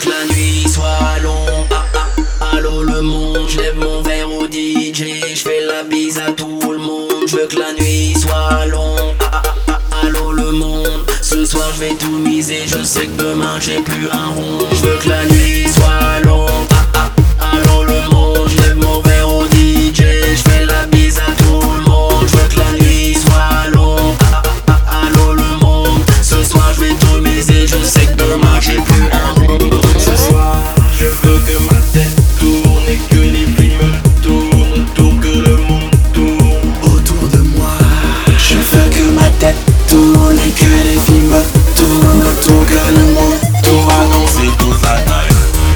que la nuit soit longue. Allô le monde, je lève mon verre au DJ, je fais la bise à tout le monde. Je veux que la nuit soit longue. Allô le monde, ce soir je vais tout miser, je sais que demain j'ai plus un rond. Je veux que la nuit soit longue. Allô le monde, je lève mon verre au DJ, je fais la bise à tout le monde. Je veux que la nuit soit longue. Allô le monde, ce soir je vais tout miser, je sais que demain j'ai plus un rond. Ce soir je veux que ma tête tourne et que les filles me tournent autour, que le monde tourne autour de moi. Je veux que ma tête tourne et que les filles me tournent autour, que le monde tourne. On va danser toute la night.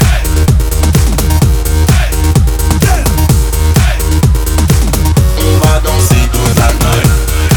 On va danser toute la night.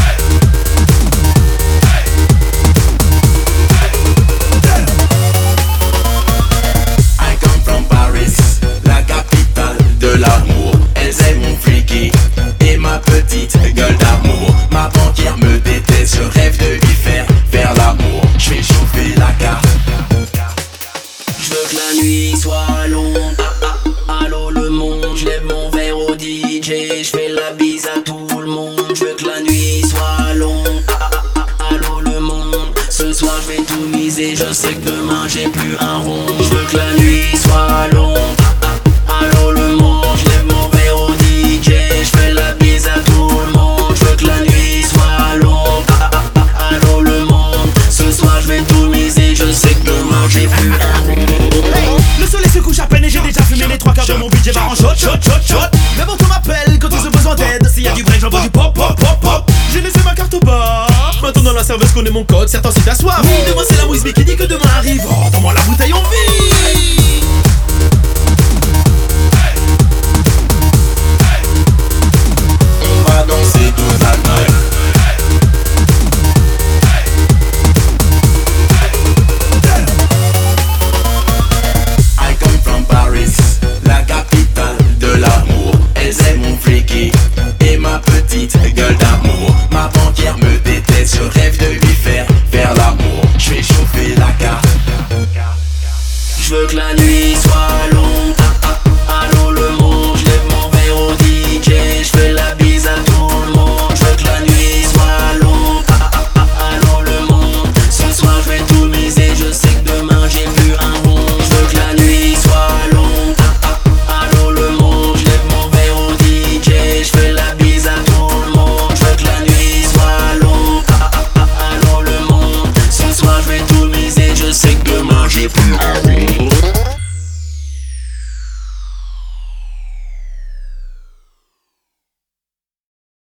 I come from Paris, la capitale de l'amour. Elles aiment mon freaky et ma petite gueule d'amour. Ma banquière me déteste, je rêve de lui faire l'amour. Je vais chauffer la carte. Je veux que la nuit soit longue. Allô le monde, je lève mon verre au DJ, je fais la bise à tout le monde. Je veux que la nuit soit longue. Allô le monde, ce soir je vais tout miser, je sais que demain j'ai plus un rond. Je veux que la nuit soit longue. Allô le monde, je lève mon verre au DJ, je fais la bise à tout le monde. Je veux que la nuit soit longue. Allô le monde, ce soir je vais tout miser, je sais que demain j'ai plus un rond. Le soleil se couche à peine et j'ai déjà fumé les trois quarts de mon budget va en shot. Mais bon, on m'appelle quand ils ont besoin d'aide. S'il y a du break, j'envoie du pop. J'ai laissé ma carte au bar. Maintenant la serveuse connaît mon code, certains s'y t'assoient. Demain c'est la Wisby qui dit que demain arrive. Oh, dans moi la bouteille on vit. On va danser toute la night. I come from Paris, la capitale de l'amour. Elles aiment mon freaky et ma petite gueule d'amour. Ma banquière me déteste, je rêve de lui faire l'amour. Je vais chauffer la carte. Je veux que la nuit soit longue. Allô le monde, je lève mon verre au DJ, je fais la bise à tout le monde. Je veux que la nuit soit longue. Allô le monde, ce soir je vais tout miser, je sais que demain j'ai plus un rond. Je veux que la nuit soit longue. Allô le monde, je lève mon verre au DJ, je fais la bise à tout le monde. Je veux que la nuit soit longue. Allô le monde, ce soir je vais tout miser, je sais que demain j'ai plus un rond.